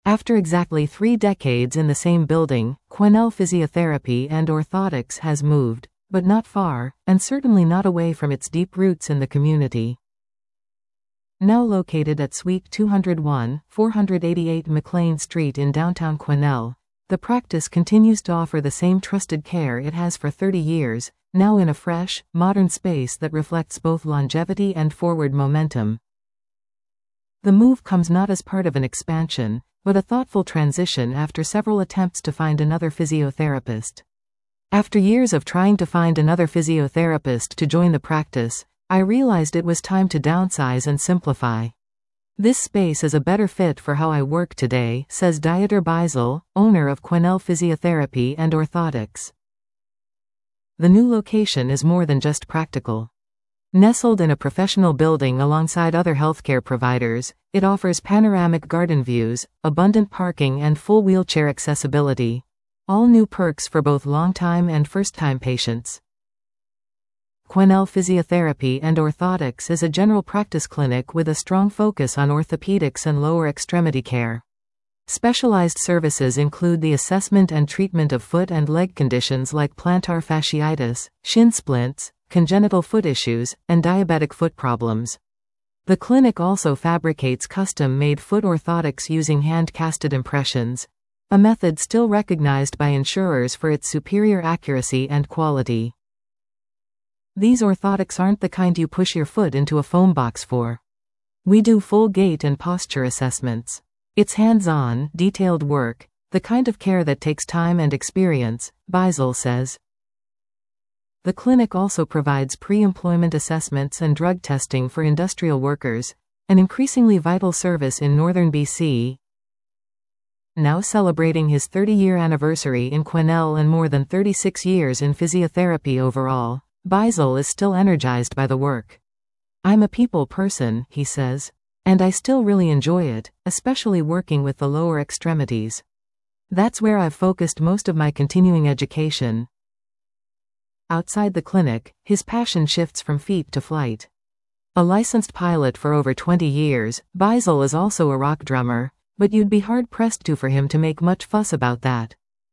After exactly 3 decades in the same building, Quesnel Physiotherapy and Orthotics has moved, but not far, and certainly not away from its deep roots in the community. Now located at Suite 201, 488 McLean Street in downtown Quesnel, the practice continues to offer the same trusted care it has for 30 years, now in a fresh, modern space that reflects both longevity and forward momentum. The move comes not as part of an expansion, but a thoughtful transition after several attempts to find another physiotherapist. After years of trying to find another physiotherapist to join the practice, I realized it was time to downsize and simplify. This space is a better fit for how I work today, says Dieter Beisel, owner of Quesnel Physiotherapy and Orthotics. The new location is more than just practical. Nestled in a professional building alongside other healthcare providers, it offers panoramic garden views, abundant parking and full wheelchair accessibility. All new perks for both long-time and first-time patients. Quesnel Physiotherapy and Orthotics is a general practice clinic with a strong focus on orthopedics and lower extremity care. Specialized services include the assessment and treatment of foot and leg conditions like plantar fasciitis, shin splints, congenital foot issues, and diabetic foot problems. The clinic also fabricates custom-made foot orthotics using hand-casted impressions, a method still recognized by insurers for its superior accuracy and quality. These orthotics aren't the kind you push your foot into a foam box for. We do full gait and posture assessments. It's hands-on, detailed work, the kind of care that takes time and experience, Beisel says. The clinic also provides pre-employment assessments and drug testing for industrial workers, an increasingly vital service in northern BC. Now celebrating his 30-year anniversary in Quesnel and more than 36 years in physiotherapy overall, Beisel is still energized by the work. I'm a people person, he says. And I still really enjoy it, especially working with the lower extremities. That's where I've focused most of my continuing education. Outside the clinic, his passion shifts from feet to flight. A licensed pilot for over 20 years, Beisel is also a rock drummer, but you'd be hard-pressed for him to make much fuss about that.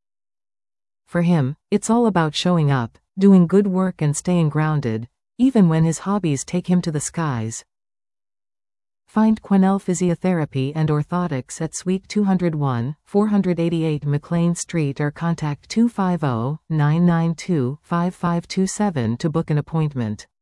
For him, it's all about showing up, doing good work and staying grounded, even when his hobbies take him to the skies. Find Quesnel Physiotherapy and Orthotics at Suite 201, 488 McLean Street or contact 250-992-5527 to book an appointment.